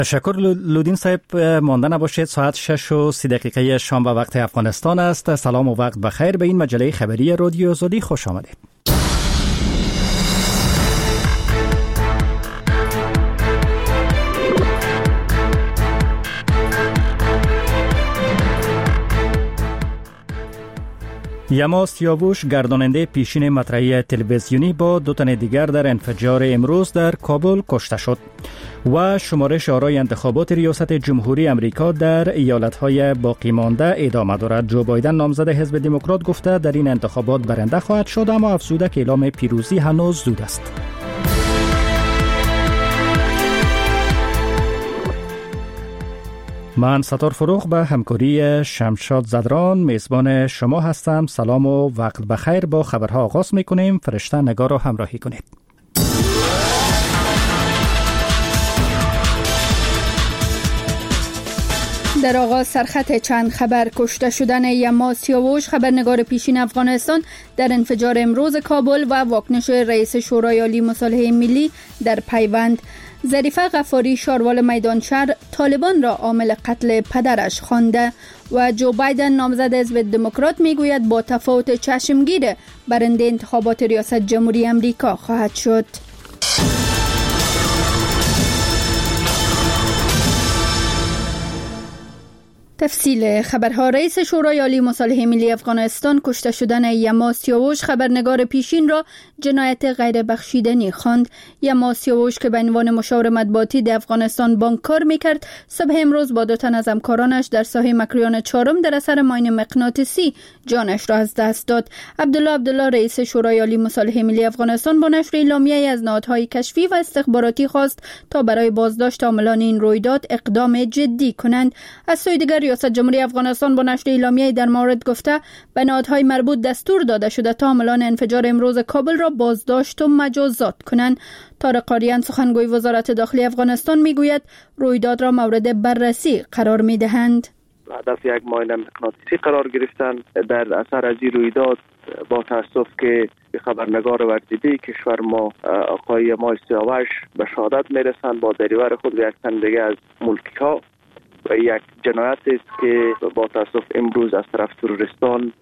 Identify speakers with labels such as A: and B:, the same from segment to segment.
A: تشکر لودین صاحب. مانده نباشید، ساعت 6:30 شام به وقت افغانستان است. سلام و وقت بخیر به این مجله خبری رادیو آزادی خوش آمدید. یما سیاووش گرداننده پیشین مطرحی تلویزیونی با 2 تن دیگر در انفجار امروز در کابل کشته شد و شمارش آرای انتخابات ریاست جمهوری امریکا در ایالت‌های باقی مانده ادامه دارد. جو بایدن نامزد حزب دموکرات گفته در این انتخابات برنده خواهد شد، اما افزوده که اعلام پیروزی هنوز زود است. من ستار فروغ به همکاری شمشاد زدران میزبان شما هستم. سلام و وقت بخیر. با خبرها آغاز میکنیم. فرشته نگار را همراهی کنید.
B: در آغاز سرخط چند خبر: کشته شدن یما سیاووش خبرنگار پیشین افغانستان در انفجار امروز کابل و واکنش رئیس شورای عالی مصالحه ملی در پیوند. ظریفه غفاری شاروال میدانشهر طالبان را عامل قتل پدرش خوانده و جو بایدن نامزد حزب دموکرات میگوید با تفاوت چشمگیر برنده انتخابات ریاست جمهوری امریکا خواهد شد. تفصیل خبرها: رئیس شورای عالی مصالحه ملی افغانستان کشته شدن یما سیاووش خبرنگار پیشین را جنایت غیر بخشیدنی خواند. یما سیاووش که به عنوان مشاور مطبوعاتی در افغانستان بانک کار میکرد، صبح امروز با 2 تن از همکارانش در ساحه مکریان 4 در اثر ماین مغناطیسی جانش را از دست داد. عبدالله رئیس شورای عالی مصالحه ملی افغانستان با نشر اعلامیه‌ای از نهادهای کشفی و استخباراتی خواست تا برای بازداشت عاملان این رویداد اقدام جدی کنند. از سوی دیگر ریاست جمهوری افغانستان با نشر اعلامیه‌ای در مورد گفته به نهادهای مربوط دستور داده شده تا عاملان انفجار امروز کابل را بازداشت و مجازات کنند. طارق قاریان سخنگوی وزارت داخلی افغانستان میگوید رویداد را مورد بررسی قرار میدهند.
C: هدف یک ماین مغناطیسی قرار گرفتن در اثر از این رویداد. با تاسف که خبرنگار وردیدی کشور ما آقای ما سیاووش به شهادت میرسند با دریور خود و یک تن دیگه از ملکی‌ها و یک جنایت است که با تاسف امروز از طرف تروریستان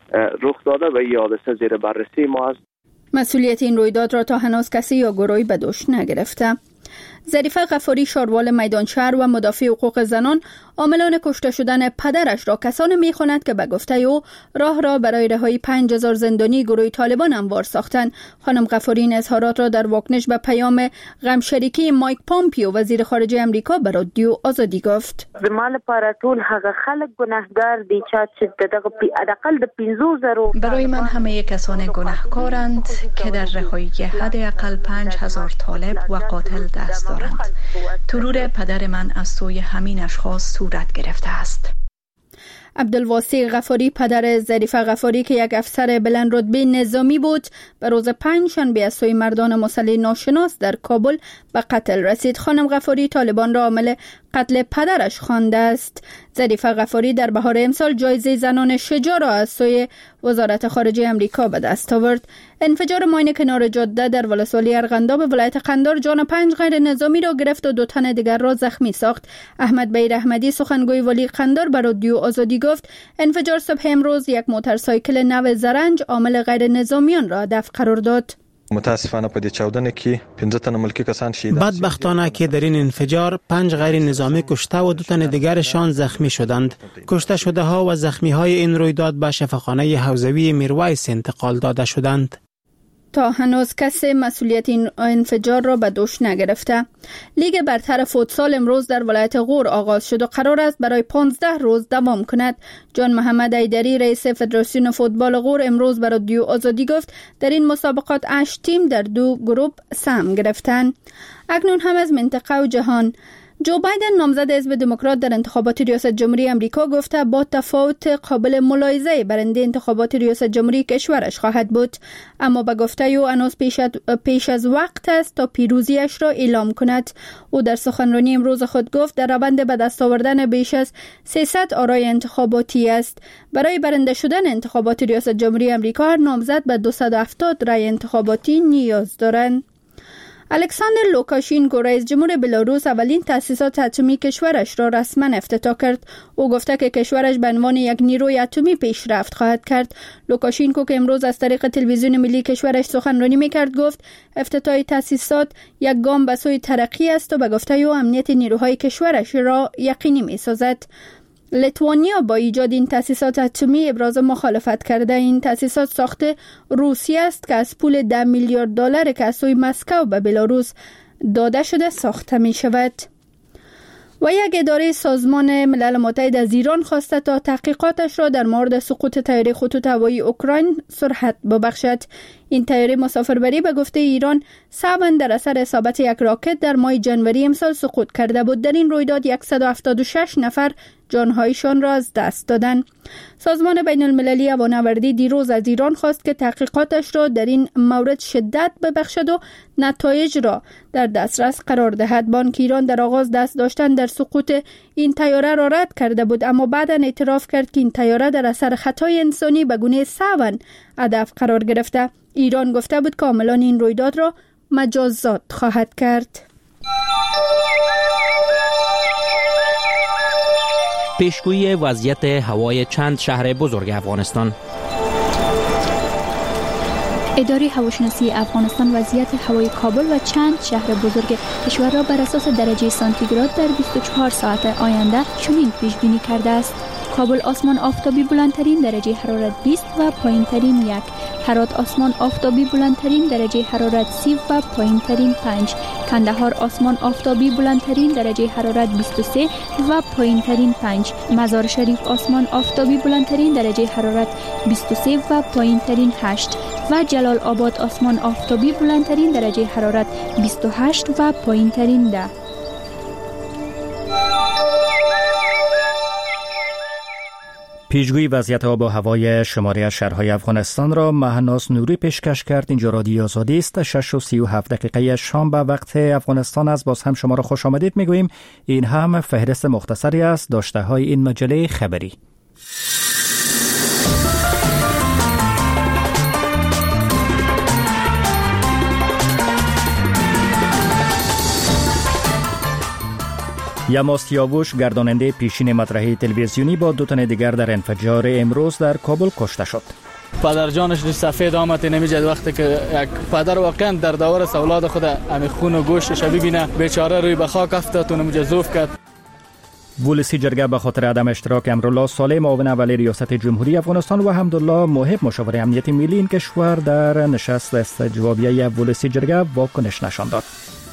C: رخ داده و این حادثه زیر بررسی ما است.
B: مسئولیت این رویداد را تا هنوز کسی یا گروهی به دوش نگرفته. ظریفه غفاری شاروال میدانشهر و مدافع حقوق زنان عاملان کشته شدن پدرش را کسانی می‌خواند که به گفته او راه را برای رهایی 5000 زندانی گروه طالبان هموار ساختند. خانم غفاری این اظهارات را در واکنش به پیام غمشریکی مایک پامپیو وزیر خارجه امریکا به رادیو آزادی گفت.
D: زمال لپاره ټول هغه خلک ګناهګار دي چې دغه حداقل د 15000
E: برای من همه کسان گناهکارند که در رهایی حداقل 5000 طالب و قاتل دست دارند. ترور پدر من از سوی همین اشخاص صورت گرفته است.
B: عبدالواسع غفاری پدر ظریفه غفاری که یک افسر بلند رتبه نظامی بود به روز پنجشنبه از سوی مردان مسلح ناشناس در کابل به قتل رسید. خانم غفاری طالبان را عامل قتل پدرش خوانده است. ظریفه غفاری در بهار امسال جایزه زنان شجاع را از سوی وزارت خارجه امریکا به دست آورد. انفجار ماین کنار جاده در ولسوالی ارغنداب ولایت قندار جان 5 غیر نظامی را گرفت و 2 تن دیگر را زخمی ساخت. احمد بیر احمدی سخنگوی ولی قندار به رادیو آزادی گفت انفجار صبح امروز یک موتورسایکل نو زرنج عامل غیر نظامیان را هدف قرار داد.
F: متاسفانه په دې چاودنه کې 15 تن ملکی کسان شهید شدند.
G: بدبختانه که در این انفجار 5 غیر نظامی کشته و 2 تن دیگرشان زخمی شدند. کشته شده ها و زخمی های این رویداد به شفاخانه حوزوی میرویس انتقال داده شدند.
B: تا هنوز کسی مسئولیت این انفجار را به دوش نگرفته. لیگ برتر فوتسال امروز در ولایت غور آغاز شد و قرار است برای 15 روز دوام کند. جان محمد ایدری رئیس فدراسیون فوتبال غور امروز به رادیو آزادی گفت در این مسابقات 8 تیم در 2 گروه سهم گرفتند. اکنون هم از منطقه و جهان: جو بایدن نامزد حزب دموکرات در انتخابات ریاست جمهوری امریکا گفته با تفاوت قابل ملاحظه برنده انتخابات ریاست جمهوری کشورش خواهد بود، اما به گفته او هنوز پیش از وقت است تا پیروزیش را اعلام کند. او در سخنرانی امروز خود گفت در روند به دست آوردن بیش از 300 آرای انتخاباتی است. برای برنده شدن انتخابات ریاست جمهوری امریکا هر نامزد به 270 رای انتخاباتی نیاز دارند. الکساندر لوکاشینکو رئیس جمهور بلاروس اولین تأسیسات اتمی کشورش را رسما افتتاح کرد. او گفته که کشورش به عنوان یک نیروی اتمی پیشرفت خواهد کرد. لوکاشینکو که امروز از طریق تلویزیون ملی کشورش سخنرانی می‌کرد گفت افتتاح تأسیسات یک گام به سوی ترقی است و به گفته او امنیت نیروهای کشورش را یقینی می‌سازد. لیتوانیا با ایجاد این تأسیسات اتمی ابراز مخالفت کرده. این تأسیسات ساخت روسیه است که از پول 10 میلیارد دلار که از سوی مسکو به بلاروس داده شده ساخته می شود. و یک اداره سازمان ملل متحد از ایران خواسته تا تحقیقاتش را در مورد سقوط طیاره خطوط هوایی اوکراین سرعت ببخشد. این طیاره مسافربری به گفته ایران سبب در اثر اصابت یک راکت در ماه جنوری امسال سقوط کرده بود. در این رویداد 176 نفر جانهایشان را از دست دادند. سازمان بین المللی هوانوردی دیروز از ایران خواست که تحقیقاتش را در این مورد شدت ببخشد و نتایج را در دسترس قرار دهد. بانک ایران در آغاز دست داشتن در سقوط این طیاره را رد کرده بود، اما بعداً اعتراف کرد که این طیاره در اثر خطای انسانی به گونه سهواً هدف قرار گرفته. ایران گفته بود کاملا این رویداد را مجازات خواهد کرد.
H: پیشگویی وضعیت هوای چند شهر بزرگ افغانستان.
I: اداره هواشناسی افغانستان وضعیت هوای کابل و چند شهر بزرگ کشور را بر اساس درجه سانتیگراد در 24 ساعت آینده چنین پیش بینی کرده است: کابل آسمان آفتابی بلندترین درجه حرارت 20 و پایینترین 1. هرات آسمان آفتابی بلندترین درجه حرارت 30 و پایینترین 5. کندهار آسمان آفتابی بلندترین درجه حرارت 23 و پایینترین 5. مزار شریف آسمان آفتابی بلندترین درجه حرارت 23 و پایینترین 8. و جلال آباد آسمان آفتابی بلندترین درجه حرارت 28 و پایینترین 10.
A: پیشگویی وضعیت آب و هوای شماری شهرهای افغانستان را مهناز نوری پیشکش کرد. اینجا رادیو آزادی است. 6:37 شام به وقت افغانستان است. باز هم شما را خوش آمدید میگوییم. این هم فهرست مختصری است داشته های این مجله خبری. یماس سیاووش گرداننده پیشین مطرح تلویزیونی با 2 تن دیگر در انفجار امروز در کابل کشته شد.
J: پدر جانش رو سفید آمد نمیجد وقتی که یک پدر واقعا در دور اولاد خود امی خون و گوشتش ببینه بیچاره روی به خاک افتاد و نمیجذوف کرد.
A: ولسی جرگه به خاطر عدم اشتراک امرالله صالح معاون اول ریاست جمهوری افغانستان و حمدالله محب مشاور امنیت ملی این کشور در نشست استجوابیه ولسی جرگه واکنش نشان داد.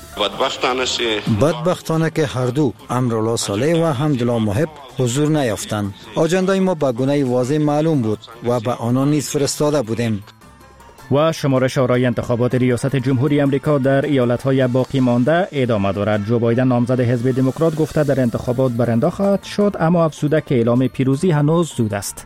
K: بدبختانه که هر دو امرالله صالح و حمدالله محب حضور نیافتند. آجندای ما به گونه واضح معلوم بود و به آنان نیز فرستاده بودیم.
A: و شمارش آرای انتخابات ریاست جمهوری امریکا در ایالت‌های باقی مانده ادامه دارد. جو بایدن نامزد حزب دموکرات گفته در انتخابات برنده خواهد شد، اما افزوده که اعلام پیروزی هنوز زود است.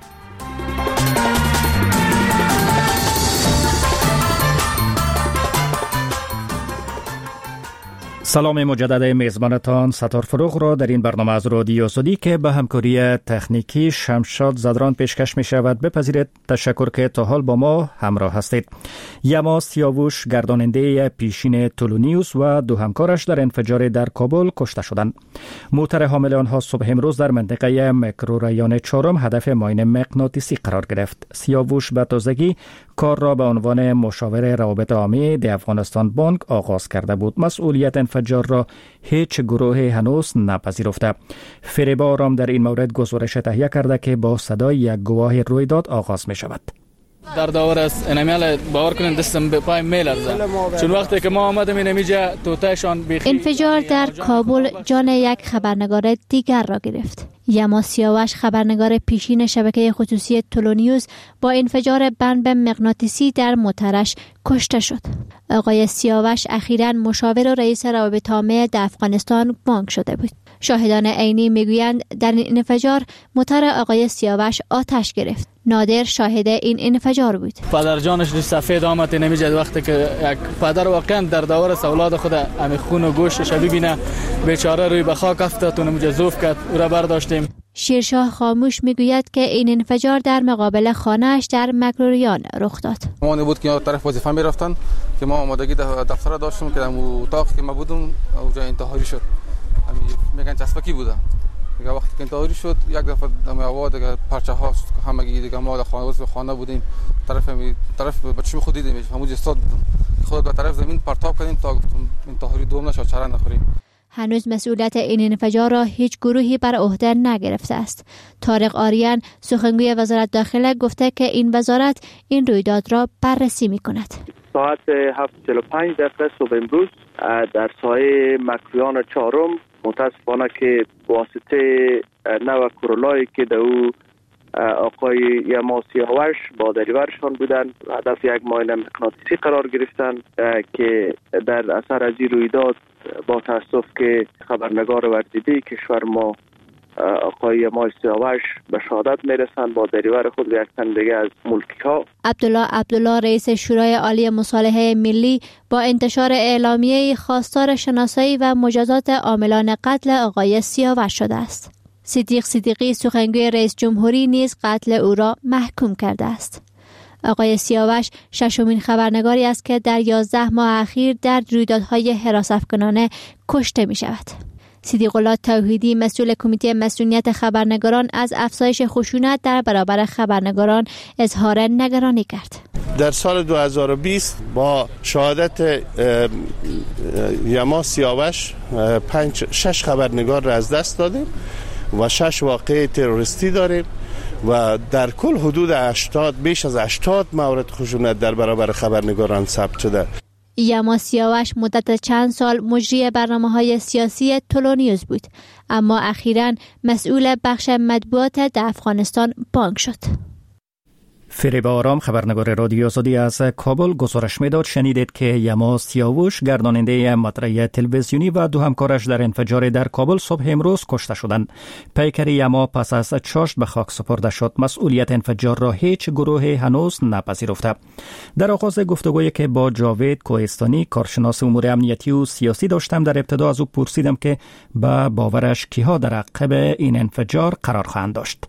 A: سلام مجدد میزبانتان ستار فروغ را در این برنامه از رادیو آزادی که به همکاری تکنیکی شمشاد زدران پیشکش می شود بپذیرید. تشکر که تا حال با ما همراه هستید. یماس سیاووش گرداننده پیشین تولونیوس و 2 همکارش در انفجار در کابل کشته شدند. موتر حامل آنها صبح امروز در منطقه میکروریان 4 هدف ماین مغناطیسی قرار گرفت. سیاووش به تازگی کار را به عنوان مشاور روابط عامه در افغانستان بانک آغاز کرده بود. مسئولیت انفجار را هیچ گروه هنوز نپذیرفته. فریبا آرام در این مورد گزارش تهیه کرده که با صدای یک گواه رویداد آغاز می شود.
J: در دور است انمیال باور کنید دستم به پای میلرزه چون وقتی که ما آمدیم اینجا توتاشان بیخی.
I: انفجار در کابل جان یک خبرنگار دیگر را گرفت. یماس سیاوش خبرنگار پیشین شبکه خصوصی تولونیوس با انفجار بمب مغناطیسی در موترش کشته شد. آقای سیاوش اخیراً مشاور و رئیس روابط عامه در افغانستان بانک شده بود. شاهدان عینی میگویند در این انفجار موتر آقای سیاوش آتش گرفت. نادر شاهد این انفجار بود.
J: پدر جانش رو سفید آمد نمیجد وقتی که یک پدر واقعا در دور اولاد خود امی خون و گوشتش ببینه بیچاره روی به خاک افتاد و نمیجذوف کرد او را برداشتیم.
L: شیرشاه خاموش میگوید که این انفجار در مقابل خانه‌اش در مکروریان رخ داد.
M: مانی بود که طرف وظیفه میرفتن که ما آمادگی دفتر داشتیم که در اتاق که ما بودم اونجا انتحاری شد. میگن چسبکی بوده. دیگه وقتی که انتحاری شد یک دفعه هوا دیگه پرچه ها همگی دیگه ما در خانه بودیم طرف بچه‌م خود دیدیم همونجا استاد بودم. خود به طرف زمین پرتاب کردیم تا انتحاری دوم نشه چرا نخوریم.
L: هنوز مسئولیت این انفجار را هیچ گروهی بر عهده نگرفته است. طارق آریان سخنگوی وزارت داخله گفته که این وزارت این رویداد را بررسی می‌کند.
C: ساعت 7:45 صبح امروز در سایه مکروریان چهارم متاسفانه که واسطه نو کرولایی که در او آقای یما سیاوش با دریورشان بودن هدف یک ماین مغناطیسی قرار گرفتن که در اثر از این رویداد با تاسف که خبرنگار ورزیده کشور ما آقای یما سیاوش به شهادت میرسند با دریور خود و یک تن دیگه از ملکی ها.
L: عبدالله رئیس شورای عالی مصالحه ملی با انتشار اعلامیه خواستار شناسایی و مجازات عاملان قتل آقای سیاوش شده است. صدیق صدیقی سخنگوی رئیس جمهوری نیز قتل او را محکوم کرده است. آقای سیاوش ششمین خبرنگاری است که در 11 ماه اخیر در رویدادهای حراست‌افکنانه کشته می شود. صدیق الله توحیدی مسئول کمیته مسئولیت خبرنگاران از افزایش خشونت در برابر خبرنگاران اظهار نگرانی کرد.
N: در سال 2020 با شهادت یما سیاوش 6 خبرنگار را از دست دادیم و 6 واقعه تروریستی داریم و در کل حدود 80 بیش از 80 مورد خشونت در برابر خبرنگاران ثبت شده.
L: یما سیاوش مدت چند سال مجری برنامه‌های سیاسی تولونیوز بود، اما اخیراً مسئول بخش مطبوعات در افغانستان بانک شد.
A: فریب آرام خبرنگار رادیو آزادی از کابل گزارش میداد. شنیدید که یما سیاوش گرداننده مطرح تلویزیونی و دو همکارش در انفجار در کابل صبح امروز کشته شدند. پیکر یما پس از چاشت به خاک سپرده شد. مسئولیت انفجار را هیچ گروهی هنوز نپذیرفته. در آغاز گفتگویی که با جاوید کوهستانی کارشناس امور امنیتی و سیاسی داشتم در ابتدا از او پرسیدم که به باورش کیها در عقب این انفجار قرار خواهند داشت.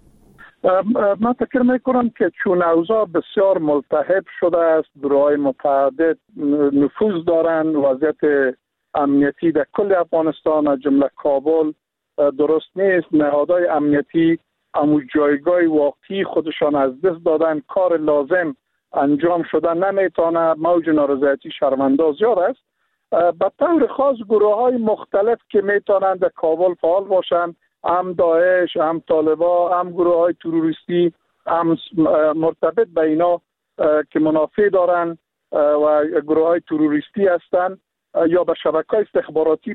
O: من فکر میکنم که چون اوضاع بسیار ملتهب شده است، گروه‌های متعدد نفوذ دارند، وضعیت امنیتی در کل افغانستان از جمله کابل درست نیست، نهادهای امنیتی امو جایگاه واقعی خودشان از دست دادن، کار لازم انجام شده نمیتونه، موج نارضایتی شرمنده زیاد است. به طور خاص گروه‌های مختلف که میتونند در کابل فعال باشند، هم داعش، هم طالبان، هم گروه‌های تروریستی، هم مرتبط به اینا که منافع دارن و گروه‌های تروریستی هستند یا به شبکه‌های استخباراتی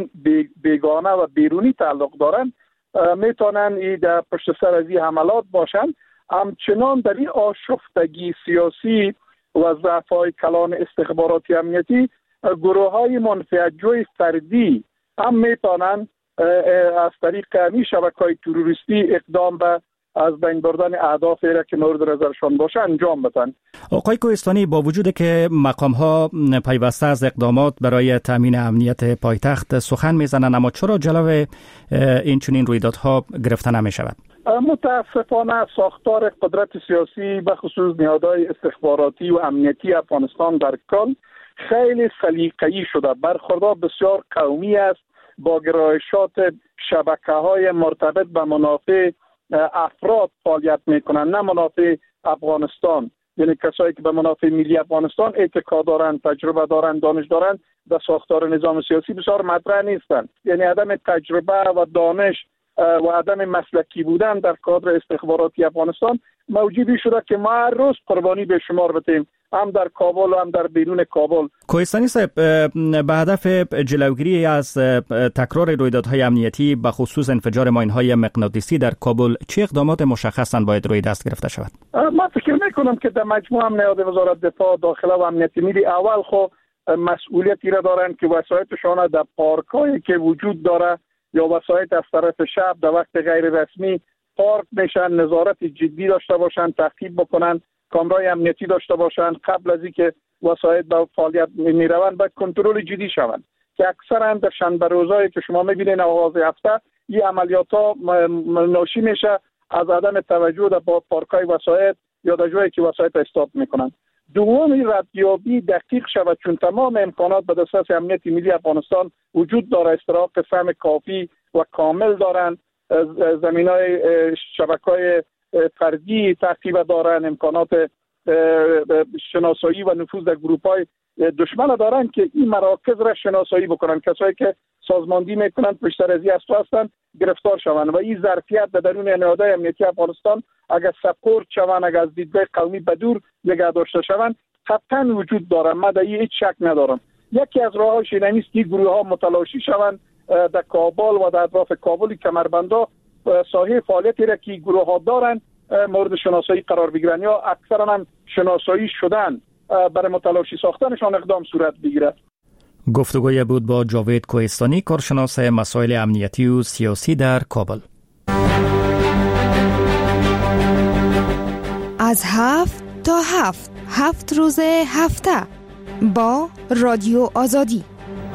O: بیگانه و بیرونی تعلق دارن، میتونن این در پشت سر از این حملات باشن. همچنان در این آشفتگی سیاسی و ضعف‌های کلان استخباراتی امنیتی گروه‌های منفعت‌جوی فردی هم میتونن از طریق همین شبکه‌های تروریستی اقدام به از بین بردن اهداف را که مورد نظرشان باشه انجام بدن.
A: آقای کوهستانی، با وجود که مقام‌ها پیوسته از اقدامات برای تامین امنیت پایتخت سخن میزنند، اما چرا جلو این چنین رویدادها گرفته نمی‌شود؟
O: متاسفانه ساختار قدرت سیاسی به خصوص نهادهای استخباراتی و امنیتی افغانستان در کل خیلی سلیقه‌ای شده، برخوردار بسیار قومی است، با گرایشات شبکه‌های مرتبط به منافع افراد فعالیت میکنن، نه منافع افغانستان. یعنی کسایی که به منافع ملی افغانستان اتکا دارن، تجربه دارن، دانش دارن، در ساختار نظام سیاسی بسیار مطرح نیستن. یعنی عدم تجربه و دانش و عدم مسلکی بودن در کادر استخباراتی افغانستان موجودی شده که ما هر روز قربانی به شمار بتیم، هم در کابل و هم در بیرون کابل.
A: کوهستانی صاحب، به هدف جلوگیری از تکرار رویدادهای امنیتی به خصوص انفجار ماین‌های مغناطیسی در کابل چه اقدامات مشخصاً باید روی دست گرفته شود؟
O: من فکر میکنم که در مجموع هم نهاد وزارت دفاع، داخله و امنیت ملی اول خو مسئولیتی را دارند که وسایطشان در پارکایی که وجود داره یا وسایط از طرف شب در وقت غیر رسمی پارک میشن، نظارت جدی داشته باشن، تعقیب بکنن، کامرای امنیتی داشته باشن، قبل از اینکه وسایط به فعالیت میروند باید کنترل جدی شوند که اکثرا در شنبه روزایی که شما میبینین آغاز هفته این عملیات ها ناشی میشه از عدم توجه در پارکای وسایط یا در جایی که وسایط استاپ میکنن. دومی ردیابی دقیق شود، چون تمام امکانات به دسترس امنیت ملی افغانستان وجود داره، استراق فهم کافی و کامل دارن، زمینای شبکه‌های فردی تعقیب دارن، امکانات شناسایی و نفوذ در گروپ‌های دشمن دارن که این مراکز را شناسایی بکنن، کسایی که سازماندهی میکنن پشت سر از هستن گرفتار شوند و این ظرفیت در درون نهادهای امنیتی افغانستان اگر سپورت شوند، اگر از دیدگاه قومی بدور نگه داشته شوند قطعا وجود داره. من در این هیچ شک ندارم. یکی از راه‌هاش این است که گروه ها متلاشی شوند در کابل و در اطراف کابل، کمربندا ساحه فعالیتی را که گروه ها دارن مورد شناسایی قرار بگیرن یا اکثرا هم شناسایی شدن، برای متلاشی ساختنشان اقدام صورت بگیرد.
A: گفتگوی بود با جاوید کوهستانی، کارشناس مسائل امنیتی و سیاسی در کابل.
P: از 7 تا 7 روز هفته با رادیو آزادی.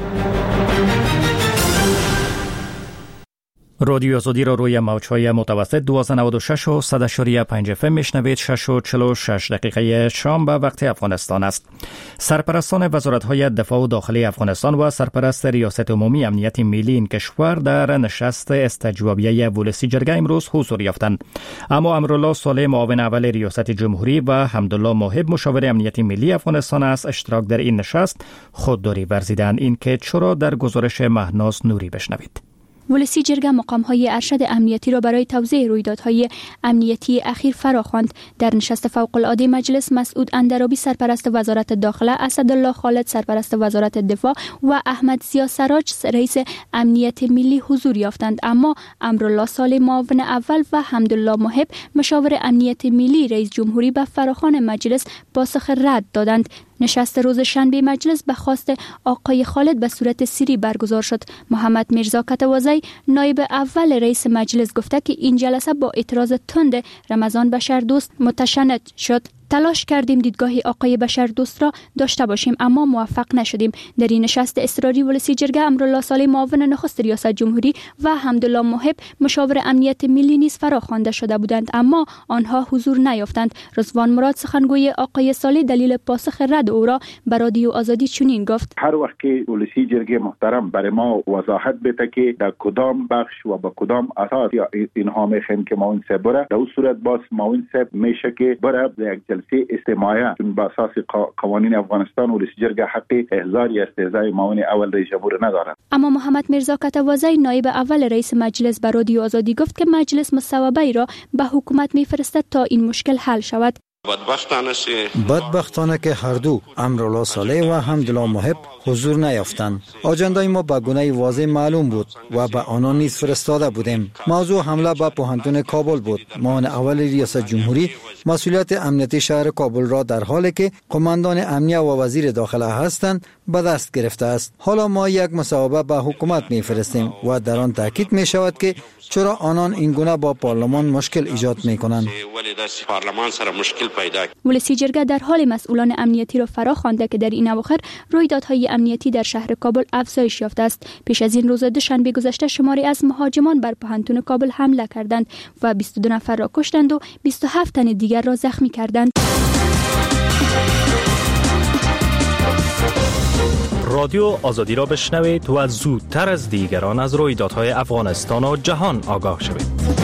A: رادیو آزادی را روی موج‌های متوسط 1296 و 100.5 FM میشنوید. 6 و 46 دقیقه شام به وقت افغانستان است. سرپرستان وزارت‌های دفاع و داخلی افغانستان و سرپرست ریاست عمومی امنیت ملی این کشور در نشست استجوابیه ولسی جرگه امروز حضور یافتند. اما امرالله صالح معاون اول ریاست جمهوری و حمدالله محب مشاور امنیت ملی افغانستان از اشتراک در این نشست خودداری ورزیدند. این که چرا در گزارش مهناز نوری بشنوید.
I: ولسی جرگه مقام‌های ارشد امنیتی را برای توضیح رویدادهای امنیتی اخیر فراخواند. در نشست فوق‌العاده مجلس مسعود اندرابی سرپرست وزارت داخله، اسدالله خالد سرپرست وزارت دفاع و احمد ضیا سراج رئیس امنیت ملی حضور یافتند. اما امرالله صالح معاون اول و حمدالله محب مشاور امنیت ملی رئیس جمهوری به فراخوان مجلس پاسخ رد دادند. نشست روز شنبه مجلس به خواست آقای خالد به صورت سری برگزار شد. محمد میرزا کتوازی نایب اول رئیس مجلس گفته که این جلسه با اعتراض تند رمضان بشردوست متشنج شد. تلاش کردیم دیدگاه آقای بشردوست را داشته باشیم اما موفق نشدیم. در این نشست اصراری ولسی جرگه امرالله صالح معاون نخست ریاست جمهوری و حمدالله محب مشاور امنیت ملی نیز فراخوانده شده بودند اما آنها حضور نیافتند. رضوان مراد سخنگوی آقای صالح دلیل پاسخ رد او را به رادیو آزادی چنین گفت:
Q: هر وقت که ولسی جرگه محترم برای ما وضاحت بده که در کدام بخش و با کدام اساس اینها میخواین که معاون صاحب بره، در اون صورت باز معاون صاحب میشه که بره یک جلسه استماعیه، چون با اساس قوانین افغانستان ولسی جرگه حق احضار یا استهزای معاون اول رئیس جمهور ندارد.
I: اما محمد میرزا کتوازی نایب اول رئیس مجلس به رادیو آزادی گفت که مجلس مصوبه را به حکومت میفرستد تا این مشکل حل شود.
K: بدبختانه که هر دو امرالله صالح و حمدالله محب حضور نیافتند. آجندای ما به گونه واضح معلوم بود و به آنان نیز فرستاده بودیم. موضوع حمله به پوهنتون کابل بود. معاون اول ریاست جمهوری مسئولیت امنیتی شهر کابل را در حالی که قماندان امنیه و وزیر داخله هستند به دست گرفته است. حالا ما یک مصوبه به حکومت میفرستیم و در آن تاکید می شود که چرا آنان این گونه با پارلمان مشکل ایجاد می کنند.
I: ولسی جرگه در حال مسئولان امنیتی را فرا خوانده که در این اواخر رویدادهای امنیتی در شهر کابل افزایش یافته است. پیش از این روز دوشنبه گذشته شماری از مهاجمان بر پوهنتون کابل حمله کردند و 22 نفر را کشتند و 27 تن دیگر را زخمی کردند.
R: رادیو آزادی را بشنوید و زودتر از دیگران از رویدادهای افغانستان و جهان آگاه شوید.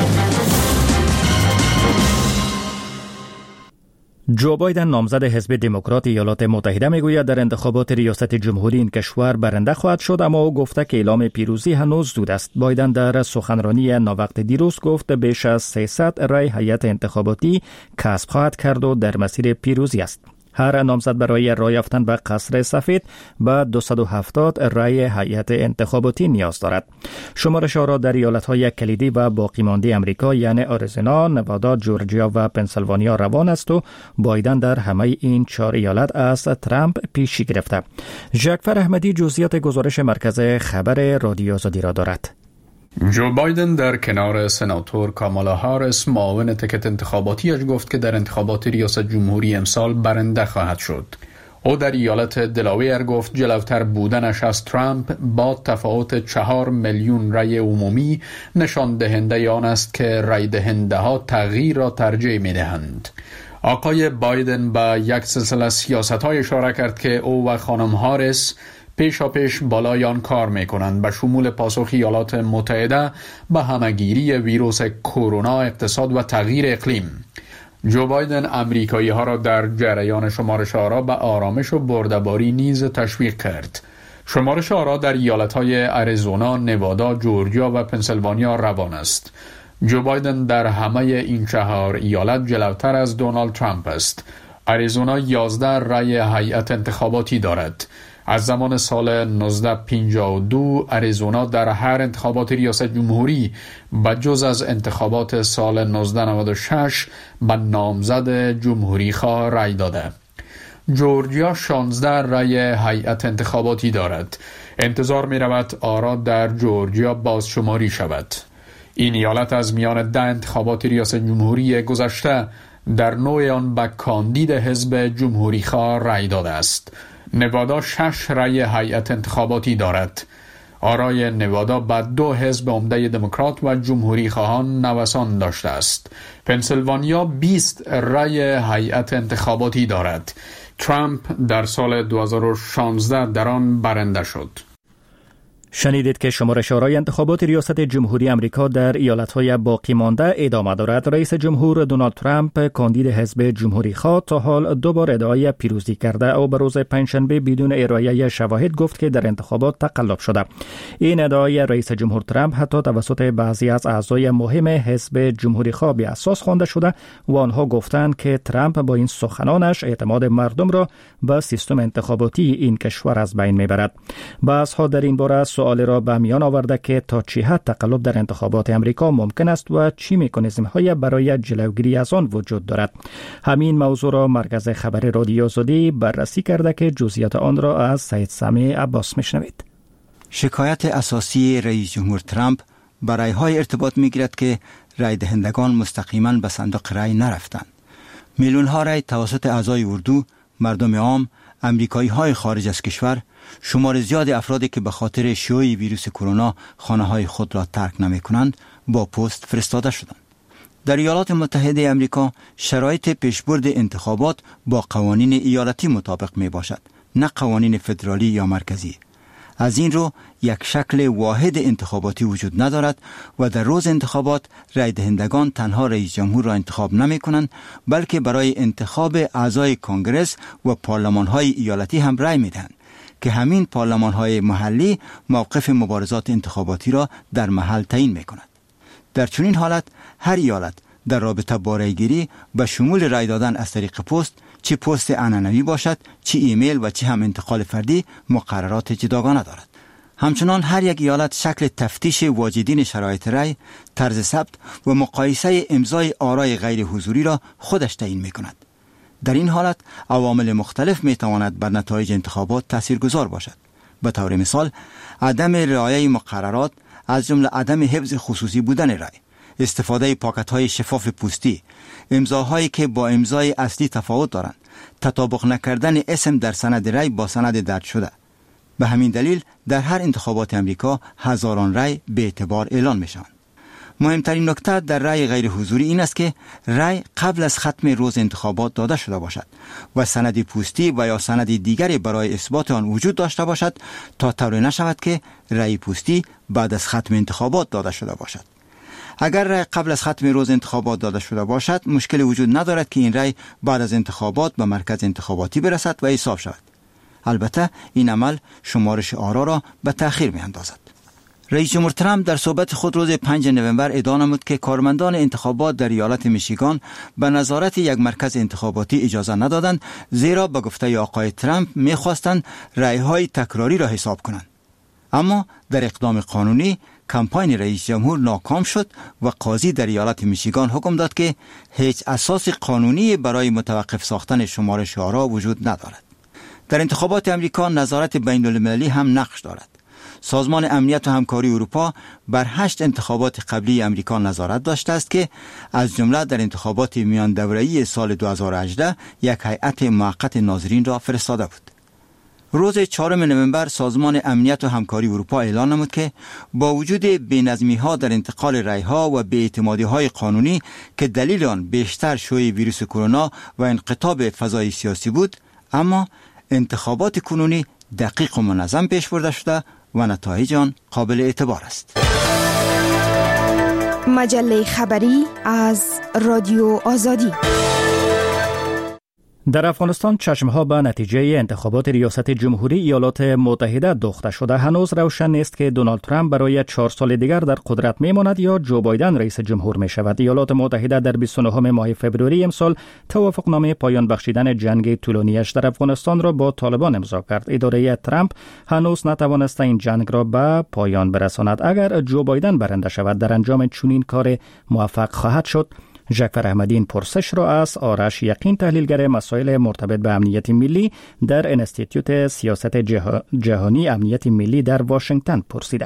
A: جو بایدن نامزد حزب دموکرات ایالات متحده میگوید در انتخابات ریاست جمهوری این کشور برنده خواهد شد، اما او گفته که اعلام پیروزی هنوز زود است. بایدن در سخنرانی ناوقت دیروز گفت بیش از 300 رای هیئت انتخاباتی کسب خواهد کرد و در مسیر پیروزی است. هر نامزد برای رای یافتن به قصر سفید به 270 رای هیئت انتخاباتی نیاز دارد. شمارش آرا در ایالت‌های کلیدی و باقی مانده امریکا یعنی آریزونا، نوادا، جورجیا و پنسیلوانیا روان است و بایدن در همه این 4 ایالت از ترامپ پیشی گرفته. ژاکفر احمدی جزئیات گزارش مرکز خبر رادیو آزادی را دارد.
S: جو بایدن در کنار سناتور کامالا هاریس معاون تکت انتخاباتیش گفت که در انتخابات ریاست جمهوری امسال برنده خواهد شد. او در ایالت دلاویر گفت جلوتر بودنش از ترامپ با تفاوت 4 میلیون رأی عمومی نشان دهنده آن است که رأی دهنده ها تغییر را ترجیح می دهند. آقای بایدن به یک سلسله سیاست‌های اشاره کرد که او و خانم هاریس پیشاپیش بالای آن کار می‌کنند، به شمول پاسخ ایالات متحده به همه‌گیری ویروس کرونا، اقتصاد و تغییر اقلیم. جو بایدن امریکایی‌ها را در جریان شمارش آرا به آرامش و برده‌باری نیز تشویق کرد. شمارش آرا در ایالت‌های اریزونا، نوادا، جورجیا و پنسیلوانیا روان است. جو بایدن در همه این 4 ایالت جلوتر از دونالد ترامپ است. اریزونا 11 رأی هیئت انتخاباتی دارد. از زمان سال 1952 اریزونا در هر انتخابات ریاست جمهوری به جز از انتخابات سال 1996 به نامزد جمهوری خواه رأی داده. جورجیا 16 رأی هیئت انتخاباتی دارد. انتظار می رود آرا در جورجیا بازشماری شود. این ایالت از میان 10 انتخابات ریاست جمهوری گذشته در نوع آن به کاندید حزب جمهوری خواه رأی داده است. نوادا 6 رأی هیئت انتخاباتی دارد. آرای نوادا به 2 حزب عمده دموکرات و جمهوری خواهان نوسان داشته است. پنسیلوانیا 20 رأی هیئت انتخاباتی دارد. ترامپ در سال 2016 در آن برنده شد.
A: شنیدید که شمارش آرای انتخابات ریاست جمهوری امریکا در ایالت‌های باقی مانده ادامه دارد. رئیس جمهور دونالد ترامپ کاندید حزب جمهوری خواه تا حال 2 بار ادعای پیروزی کرده او به روز پنجشنبه بدون ارائه شواهد گفت که در انتخابات تقلب شده. این ادعای رئیس جمهور ترامپ حتی توسط بعضی از اعضای مهم حزب جمهوری خواه بی اساس خوانده شده و آنها گفتند که ترامپ با این سخنانش اعتماد مردم را به سیستم انتخاباتی این کشور از بین میبرد. بحث‌ها در این باره سوال را به میان آورده که تا چه حد تقلب در انتخابات امریکا ممکن است و چه مکانیزم‌های برای جلوگیری از آن وجود دارد. همین موضوع را مرکز خبر رادیو آزادی بررسی کرده که جزئیات آن را از سید سامی عباس میشنوید.
T: شکایت اساسی رئیس جمهور ترامپ برای های ارتباط میگیرد که رای دهندگان مستقیما به صندوق رای نرفتند. میلیون ها رای توسط اعضای اردو، مردم عام، امریکایی های خارج از کشور، شمار زیاد افرادی که به خاطر شیوع ویروس کرونا خانه های خود را ترک نمی کنند با پست فرستاده شدند. در ایالات متحده امریکا شرایط پیشبرد انتخابات با قوانین ایالتی مطابق می باشد، نه قوانین فدرالی یا مرکزی. از این رو یک شکل واحد انتخاباتی وجود ندارد و در روز انتخابات رای دهندگان تنها رئیس جمهور را انتخاب نمی کنند بلکه برای انتخاب اعضای کنگرس و پارلمان های ایالتی هم رای می دهند که همین پارلمان های محلی موقف مبارزات انتخاباتی را در محل تعیین می کند. در چنین حالت هر ایالت در رابطه با رایگیری به شمول رای دادن از طریق پست، چه پست عنعنوی باشد، چه ایمیل و چه هم انتقال فردی، مقررات جداگانه دارد. همچنان هر یک ایالت شکل تفتیش واجدین شرایط رای، طرز ثبت و مقایسه امضای آرای غیر حضوری را خودش تعیین می کند. در این حالت عوامل مختلف می تواند بر نتایج انتخابات تاثیرگذار باشد. به طور مثال عدم رعایت مقررات از جمله عدم حفظ خصوصی بودن رای، استفاده پاکت‌های شفاف پوستی، امضاهایی که با امضای اصلی تفاوت دارند، تطابق نکردن اسم در سند رای با سند درج شده. به همین دلیل در هر انتخابات امریکا هزاران رای به اعتبار اعلان می‌شوند. مهمترین نکته در رای غیر حضوری این است که رای قبل از ختم روز انتخابات داده شده باشد و سند پوستی و یا سند دیگری برای اثبات آن وجود داشته باشد تا طوری نشود که رای پوستی بعد از ختم انتخابات داده شده باشد. اگر رای قبل از ختم روز انتخابات داده شده باشد، مشکلی وجود ندارد که این رای بعد از انتخابات به مرکز انتخاباتی برسد و حساب شود. البته این عمل شمارش آرا را به تأخیر می اندازد. رئیس جمهور ترامپ در صحبت خود روز 5 نوامبر ادعا نمود که کارمندان انتخابات در ایالت میشیگان به نظارت یک مرکز انتخاباتی اجازه ندادند، زیرا به گفته آقای ترامپ می‌خواستند رأی‌های تکراری را حساب کنند. اما در اقدام قانونی کمپاین رئیس جمهور ناکام شد و قاضی در ایالت میشیگان حکم داد که هیچ اساس قانونی برای متوقف ساختن شمارش آرا وجود ندارد. در انتخابات امریکا نظارت بین‌المللی هم نقش دارد. سازمان امنیت و همکاری اروپا بر 8 انتخابات قبلی امریکا نظارت داشته است که از جمله در انتخابات میان دوره‌ای سال 2018 یک هیئت موقت ناظرین را فرستاده بود. روز 4 نوامبر سازمان امنیت و همکاری اروپا اعلان نمود که با وجود بی‌نظمی‌ها در انتقال رأی‌ها و بی‌اعتمادی‌های قانونی که دلیل آن بیشتر شیوع ویروس کرونا و انقطاع فضای سیاسی بود، اما انتخابات کنونی دقیق و منظم پیش برده شده و نتایج آن قابل اعتبار است.
P: مجله خبری از رادیو آزادی.
A: در افغانستان چشمها به نتیجه انتخابات ریاست جمهوری ایالات متحده دوخته شده. هنوز روشن نیست که دونالد ترامپ برای 4 سال دیگر در قدرت میماند یا جو بایدن رئیس جمهور می شود. ایالات متحده در 29 ماه فوریه امسال توافقنامه پایان بخشیدن جنگ طولانیش در افغانستان را با طالبان امضا کرد. اداره ترامپ هنوز نتوانسته این جنگ را به پایان برساند. اگر جو بایدن برنده شود در انجام چنین کار موفق خواهد شد. جعفر احمدی این پرسش را از آرش یقین، تحلیلگر مسائل مرتبط به امنیت ملی در انستیتوت سیاست جهانی امنیت ملی در واشنگتن پرسیده.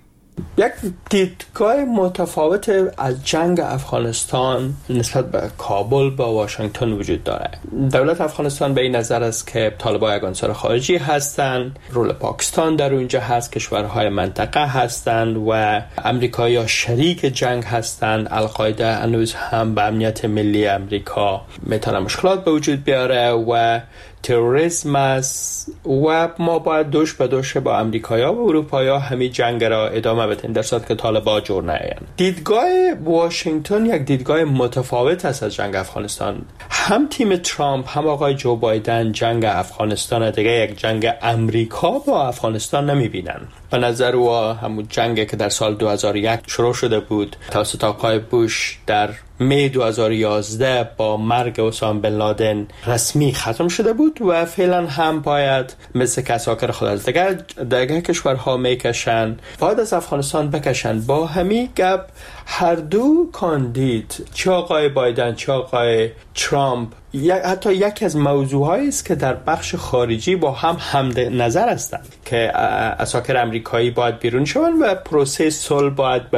U: یک دیدگاه متفاوت از جنگ افغانستان نسبت به کابل با واشنگتن وجود داره. دولت افغانستان به این نظر است که طالبان یک عنصر خارجی هستند، رول پاکستان در اونجا هست، کشورهای منطقه هستند و امریکایی‌ها شریک جنگ هستند. القاعده هنوز هم به امنیت ملی امریکا میتونه مشکلات به وجود بیاره و تروریسم است و ما باید دوش به دوش با امریکایی‌ها و اروپایی‌ها همین جنگ را ادامه بدیم در صورت که طالبان جور نیایند. دیدگاه واشنگتن یک دیدگاه متفاوت است از جنگ افغانستان. هم تیم ترامپ هم آقای جو بایدن جنگ افغانستان دیگه یک جنگ امریکا با افغانستان نمی‌بینند. به نظر او همون جنگی که در سال 2001 شروع شده بود توسط آقای بوش در می 2011 با مرگ اسامه بن لادن رسمی ختم شده بود و فعلا هم باید مثل که اساکر خود از دیگر کشورها میکشن باید از افغانستان بکشن. با همین گپ هر دو کاندید چه آقای بایدن چه آقای ترامپ حتی یکی از موضوعهایی است که در بخش خارجی با هم نظر هستند که اساکر امریکایی باید بیرون شوند و پروسه صلح باید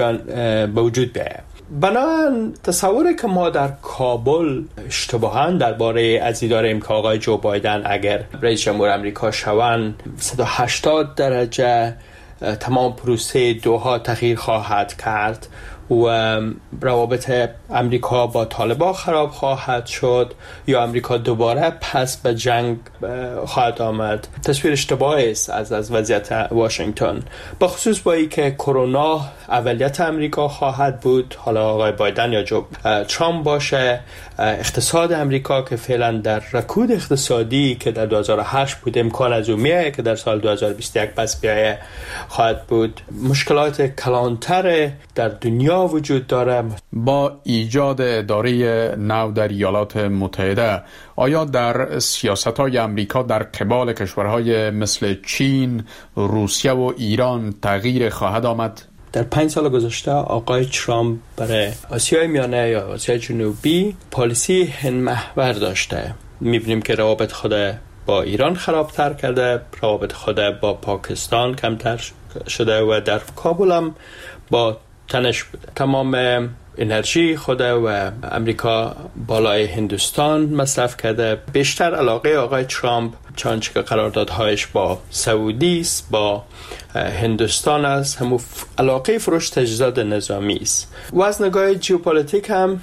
U: به وجود بیاید. بنابراین تصوری که ما در کابل اشتباهاً درباره از داریم که آقای جو بایدن اگر رئیس جمهور امریکا شوند 180 درجه تمام پروسه دوحا تغییر خواهد کرد و روابط امریکا با طالبان خراب خواهد شد یا امریکا دوباره پس به جنگ خواهد آمد. تصویر اشتباهی است از وضعیت واشنگتن، به خصوص با اینکه کرونا اولیت امریکا خواهد بود، حالا آقای بایدن یا جو ترامپ باشه. اقتصاد امریکا که فعلا در رکود اقتصادی که در 2008 بود امکان از اون میایه که در سال 2021 پس بیایه خواهد بود. مشکلات کلانتر در دنیا وجود داره.
S: با ایجاد اداره نو در ایالات متحده آیا در سیاست‌های امریکا در قبال کشورهای مثل چین، روسیه و ایران تغییر خواهد آمد؟
U: در 5 سال گذشته آقای ترامپ برای آسیای میانه یا آسیای جنوبی پالیسی هندمحور داشته. می‌بینیم که روابط خود با ایران خرابتر کرده، روابط خود با پاکستان کمتر شده و در کابل هم با تنش بوده. تمام انرژی خود و امریکا بالای هندوستان مصرف کرده. بیشتر علاقه آقای ترامپ چانچه که قراردادهایش با سعودی است، با هندوستان است، همون علاقه فروش تجهیزات نظامی است. و از نگاه ژئوپلیتیک هم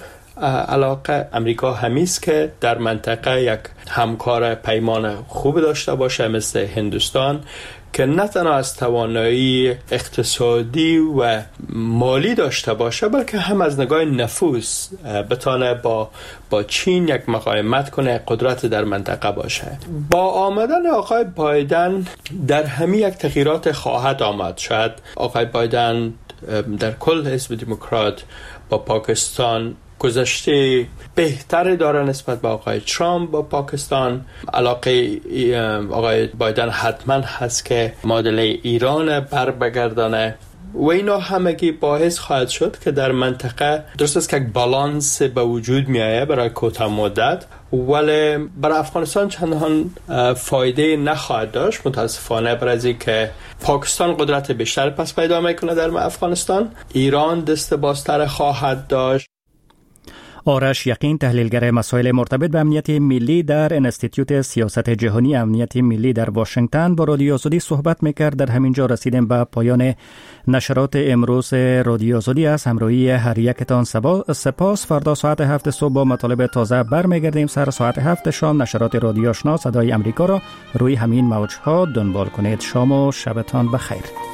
U: علاقه امریکا همیست که در منطقه یک همکار پیمان خوب داشته باشه مثل هندوستان که نه تنها از توانایی اقتصادی و مالی داشته باشه بلکه هم از نگاه نفوذ بتونه با چین یک مقاومت کنه، قدرت در منطقه باشه. با آمدن آقای بایدن در همین یک تغییرات خواهد آمد. شاید آقای بایدن در کل حزب دموکرات با پاکستان گذشته بهتر داره نسبت به آقای ترامپ با پاکستان. علاقه آقای بایدن حتما هست که معادله ایران بر بگردانه و اینا همگی باعث خواهد شد که در منطقه درست است که یک بالانس به وجود می آید برای کوتاه مدت ولی برای افغانستان چندان فایده نخواهد داشت، متاسفانه، برای از اینکه پاکستان قدرت بیشتر پس پیدا میکنه در افغانستان، ایران دست بازتر خواهد داشت.
A: آرش یقین، تحلیلگر مسائل مرتبط به امنیت ملی در انستیتیوت سیاست جهانی امنیت ملی در واشنگتن، با رادیو آزادی صحبت میکرد. در همین جا رسیدیم به پایان نشرات امروز رادیو آزادی. از همراهی هر یکتان سپاس. فردا ساعت 7 صبح با مطالب تازه برمیگردیم. سر ساعت 7 شام نشرات رادیو آشنا صدای امریکا را روی همین موج‌ها دنبال کنید. شام و شبتان بخیر.